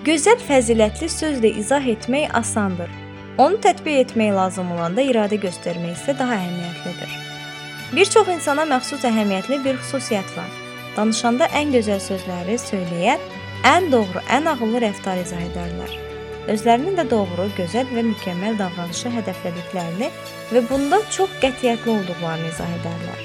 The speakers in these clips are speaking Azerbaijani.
Gözəl fəzilətli sözlə izah etmək asandır. Onu tətbiq etmək lazım olanda iradə göstərmək isə daha əhəmiyyətlidir. Bir çox insana məxsus əhəmiyyətli bir xüsusiyyət var. Danışanda ən gözəl sözləri söyləyər, ən doğru, ən ağıllı rəftar izah edərlər. Özlərinin də doğru, gözəl və mükəmməl davranışı hədəflədiklərini və bunda çox qətiyyətli olduqlarını izah edərlər.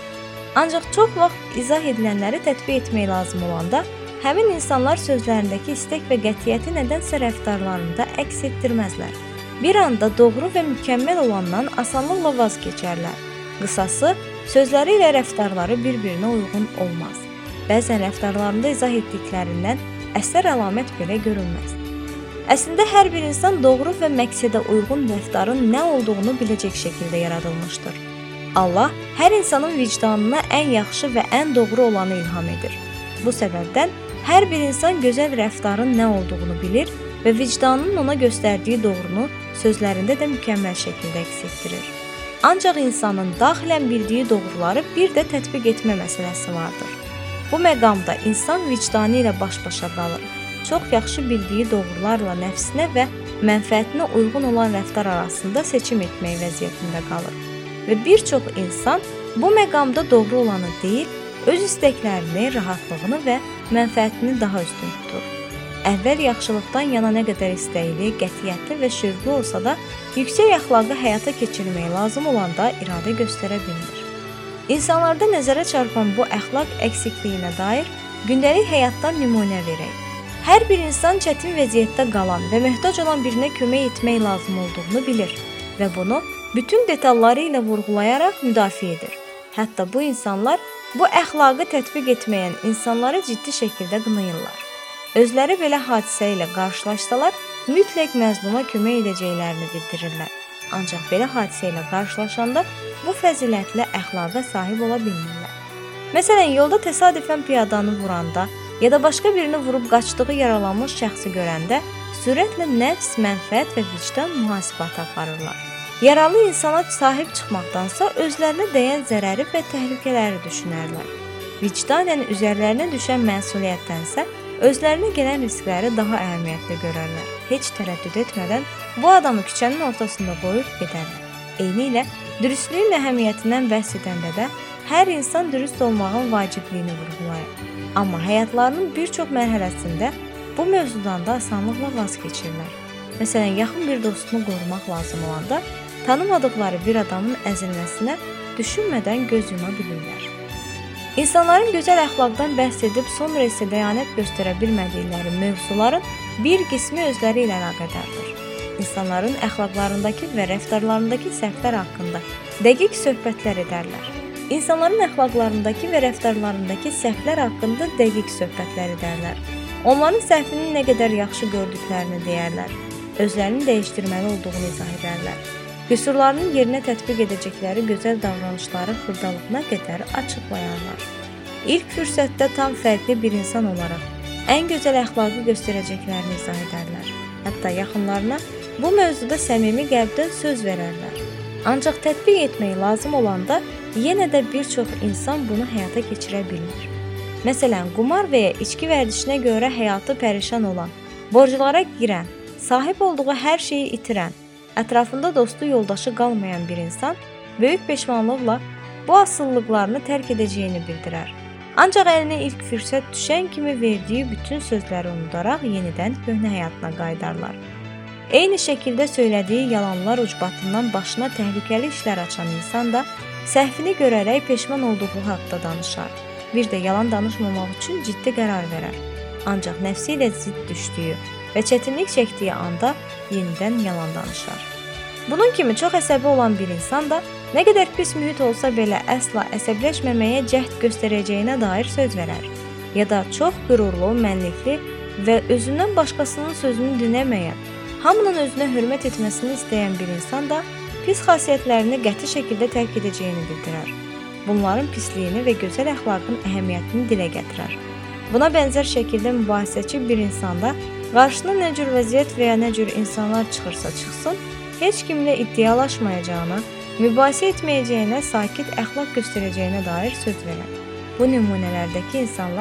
Ancaq çox vaxt izah edilənləri tətbiq etmək lazım olanda, həmin insanlar sözlərindəki istək və qətiyyəti nədənsə rəftarlarında əks etdirməzlər. Bir anda doğru və mükəmməl olandan asanlıqla vaz keçərlər. Qısası, sözləri ilə rəftarları bir-birinə uyğun olmaz. Bəzən rəftarlarında izah etdiklərindən əsər əlamət belə görünməz. Əslində hər bir insan doğru və məqsədə uyğun rəftarın nə olduğunu biləcək şəkildə yaradılmışdır. Allah hər insanın vicdanına ən yaxşı və ən doğru olanı ilham edir. Bu səbəbdən hər bir insan gözəl rəftarın nə olduğunu bilir və vicdanının ona göstərdiyi doğrunu sözlərində də mükəmməl şəkildə əks etdirir. Ancaq insanın daxilən bildiyi doğruları bir də tətbiq etmə məsələsi vardır. Bu məqamda insan vicdanı ilə baş-başa qalır. Çox yaxşı bildiyi doğrularla nəfsinə və mənfəətinə uyğun olan rəftar arasında seçim etmək vəziyyətində qalır. Və bir çox insan bu məqamda doğru olanı deyil, öz istəklərini, rahatlığını və mənfəətini daha üstün tutur. Əvvəl yaxşılıqdan yana nə qədər istəkli, qətiyyətli və şövqlü olsa da, yüksək əxlaqı həyata keçirmək lazım olanda iradə göstərə bilmir. İnsanlarda nəzərə çarpan bu əxlaq əksikliyinə dair gündəlik həyatdan nümunə verək. Hər bir insan çətin vəziyyətdə qalan və möhtac olan birinə kömək etmək lazım olduğunu bilir və bunu bütün detalları ilə vurğulayaraq müdafiə edir. Hətta bu insanlar bu əxlaqı tətbiq etməyən insanları ciddi şəkildə qınayırlar. Özləri belə hadisə ilə qarşılaşsalar, mütləq məzluma kömək edəcəklərini bildirirlər. Ancaq belə hadisə ilə qarşılaşanda bu fəzilətlə əxlaqa sahib ola bilmirlər. Məsələn, yolda təsadüfən piyadanı vuranda ya da başqa birini vurub qaçdığı yaralanmış şəxsi görəndə sürətlə nəfs, mənfəət və vicdan mühasibatı aparırlar. Yaralı insana sahib çıxmaqdansa özlərinə dəyən zərəri və təhlükələri düşünərlər. Vicdanən üzərlərinə düşən məsuliyyətdənsə özlərinə gələn riskləri daha əhəmiyyətli görərlər. Heç tərəddüd etmədən bu adamı küçənin ortasında qoyub gedərlər. Eynilə dürüstlüyün əhəmiyyətindən bəhs edəndə də hər insan dürüst olmağın vacibliyini vurğulayır. Amma həyatlarının bir çox mərhələsində bu mövzudan da asanlıqla vaz keçirlər. Məsələn, yaxın bir dostunu qorumaq lazım olanda tanımadıqları bir adamın əzilməsinə düşünmədən göz yuma bilirlər. İnsanların gözəl əxlaqdan bəhs edib sonra isə dəyanət göstərə bilmədikləri mövzuların bir qismi özləri ilə əlaqədardır. İnsanların əxlaqlarındakı və rəftarlarındakı səhvlər haqqında dəqiq söhbətlər edərlər. İnsanların əxlaqlarındakı və rəftarlarındakı səhvlər haqqında dəqiq söhbətlər edərlər. Onların səhvini nə qədər yaxşı gördüklərini deyərlər. Özlərini dəyişdirməli olduğunu izah edərlər. Qüsurlarının yerinə tətbiq edəcəkləri gözəl davranışları xırdalığına qədər açıqlayarlar. İlk fürsətdə tam fərqli bir insan olaraq ən gözəl əxlaqı göstərəcəklərini izah edərlər. Hətta yaxınlarına bu mövzuda səmimi qəlbdən söz verərlər. Ancaq tətbiq etmək lazım olanda yenə də bir çox insan bunu həyata keçirə bilmir. Məsələn, qumar və ya içki vərdişinə görə həyatı pərişan olan, borclara girən, sahib olduğu hər şeyi itirən, ətrafında dostu, yoldaşı qalmayan bir insan böyük peşmanlıqla bu asılılıqlarını tərk edəcəyini bildirər. Ancaq əlinə ilk fürsət düşən kimi verdiyi bütün sözləri unudaraq yenidən köhnə həyatına qayıdarlar. Eyni şəkildə söylədiyi yalanlar ucbatından başına təhlükəli işlər açan insan da səhvini görərək peşman olduğu haqda danışar. Bir də yalan danışmamaq üçün ciddi qərar verər. Ancaq nəfsi ilə zidd düşdüyü və çətinlik çəkdiyi anda yenidən yalan danışar. Bunun kimi çox əsəbi olan bir insan da nə qədər pis mühit olsa belə əsla əsəbləşməməyə cəhd göstərəcəyinə dair söz verər. Ya da çox qürurlu, mənlikli və özündən başqasının sözünü dinləməyən, hamının özünə hörmət etməsini istəyən bir insan da pis xasiyyətlərini qəti şəkildə tərk edəcəyini bildirər. Bunların pisliyini və gözəl əxlaqın əhəmiyyətini dilə gətirər. Buna bənzər şəkildə mübahisəçi bir insanda qarşısına nə cür vəziyyət və ya nə cür insanlar çıxırsa çıxsın, heç kimlə iddialaşmayacağına, mübahisə etməyəcəyinə, sakit əxlaq göstərəcəyinə dair söz verər. Bu nümunələrdəki insanlar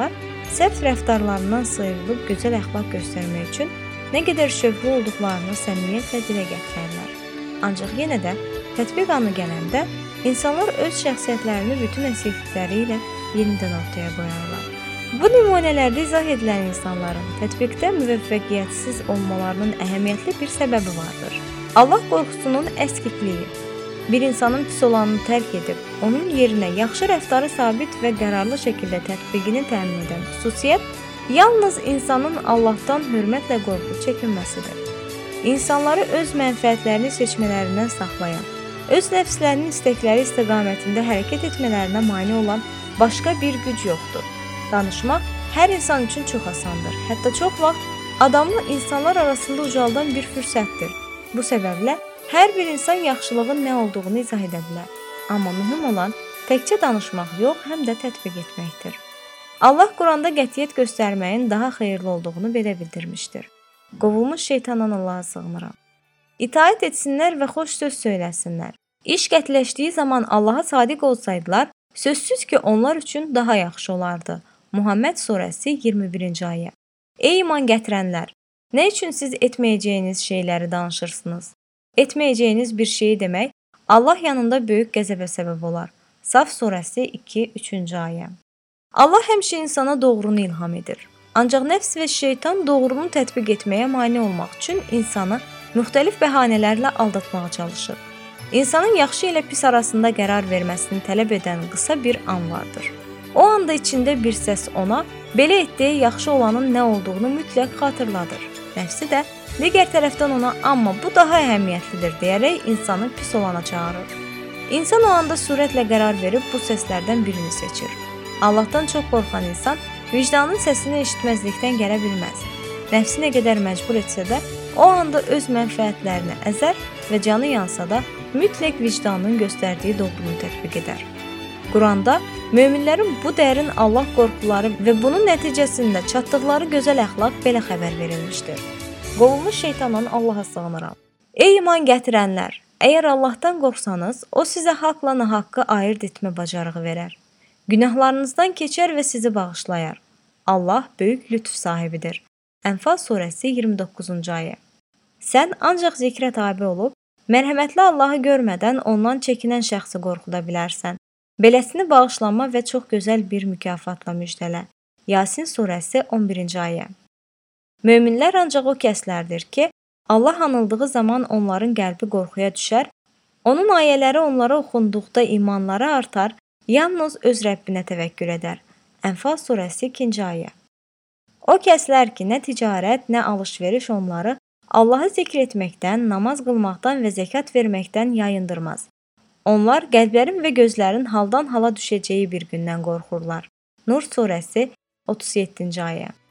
sərt rəftarlarından sıyrılıb gözəl əxlaq göstərmək üçün nə qədər şövqlü olduqlarını səmimiyyətlə dilə gətirərlər. Ancaq yenə də tətbiq anı gələndə insanlar öz şəxsiyyətlərini bütün eksiklikləri ilə yenidən ortaya qoyarlar. Bu nümunələrdə izah edilən insanların tətbiqdə müvəffəqiyyətsiz olmalarının əhəmiyyətli bir səbəbi vardır. Allah qorxusunun əskikliyi. Bir insanın pis olanını tərk edib, onun yerinə yaxşı rəftarı sabit və qərarlı şəkildə tətbiqini təmin edən xüsusiyyət yalnız insanın Allahdan hörmətlə qorxu çəkinməsidir. İnsanları öz mənfəətlərini seçmələrindən saxlayan, öz nəfslərinin istəkləri istiqamətində hərəkət etmələrinə mane olan başqa bir güc yoxdur. Danışmaq hər insan üçün çox asandır. Hətta çox vaxt adamı insanlar arasında ucaldan bir fürsətdir. Bu səbəblə hər bir insan yaxşılığın nə olduğunu izah edə bilər. Amma mühüm olan təkcə danışmaq yox, həm də tətbiq etməkdir. Allah Quranda qətiyyət göstərməyin daha xeyirli olduğunu belə bildirmişdir. Qovulmuş şeytandan Allaha sığınıram. İtaət etsinlər və xoş söz söyləsinlər. İş qətləşdiyi zaman Allaha sadiq olsaydılar, sözsüz ki, onlar üçün daha yaxşı olardı. Muhammed surəsi 21-ci ayə. Ey iman gətirənlər! Nə üçün siz etməyəcəyiniz şeyləri danışırsınız? Etməyəcəyiniz bir şeyi demək, Allah yanında böyük qəzəbə səbəb olar. Saf surəsi 2-3-cü ayə. Allah həmişə insana doğrunu ilham edir. Ancaq nəfs və şeytan doğrunu tətbiq etməyə mane olmaq üçün insanı müxtəlif bəhanələrlə aldatmağa çalışır. İnsanın yaxşı ilə pis arasında qərar verməsini tələb edən qısa bir an vardır. O anda içində bir səs ona, belə etdiyi yaxşı olanın nə olduğunu mütləq xatırladır. Nəfsi də digər tərəfdən ona, amma bu daha əhəmiyyətlidir deyərək insanı pis olana çağırır. İnsan o anda sürətlə qərar verib bu səslərdən birini seçir. Allahdan çox qorxan insan vicdanın səsini eşitməzlikdən gələ bilməz. Nəfsi nə qədər məcbur etsə də, o anda öz mənfəətlərini əzər və canı yansa da mütləq vicdanın göstərdiyi doğrunu tətbiq edər. Quranda möminlərin bu dərin Allah qorxuları və bunun nəticəsində çatdıqları gözəl əxlaq belə xəbər verilmişdir. Qovulmuş şeytandan Allaha sığınıram. Ey iman gətirənlər! Əgər Allahdan qorxsanız, o sizə haqla nahaqqı ayırd etmə bacarığı verər. Günahlarınızdan keçər və sizi bağışlayar. Allah böyük lütf sahibidir. Ənfal surəsi 29-cu ayə. Sən ancaq zikrə tabe olub, mərhəmətli Allahı görmədən ondan çəkinən şəxsi qorxuda bilərsən. Beləsini bağışlanma və çox gözəl bir mükafatla müjdələ. Yasin surəsi 11-ci ayə. Möminlər ancaq o kəslərdir ki, Allah anıldığı zaman onların qəlbi qorxuya düşər, onun ayələri onlara oxunduqda imanları artar, yalnız öz Rəbbinə təvəkkül edər. Ənfal surəsi 2-ci ayə. O kəslər ki, nə ticarət, nə alış-veriş onları Allahı zikr etməkdən, namaz qılmaqdan və zəkat verməkdən yayındırmaz. Onlar qəlblərin və gözlərin haldan hala düşəcəyi bir gündən qorxurlar. Nur surəsi 37-ci ayə.